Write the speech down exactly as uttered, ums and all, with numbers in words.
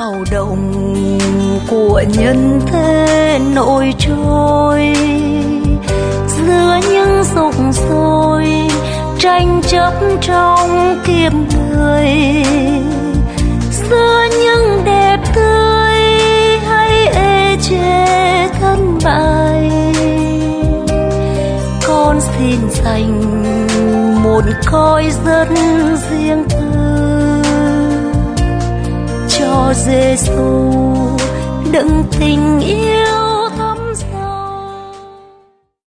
sao động của nhân thế nổi trôi giữa những dục sôi tranh chấp trong kiếp người, giữa những đẹp tươi hay ê chê thất bại. Con xin dành một cõi rất riêng tư cho Giêsu đựng tình yêu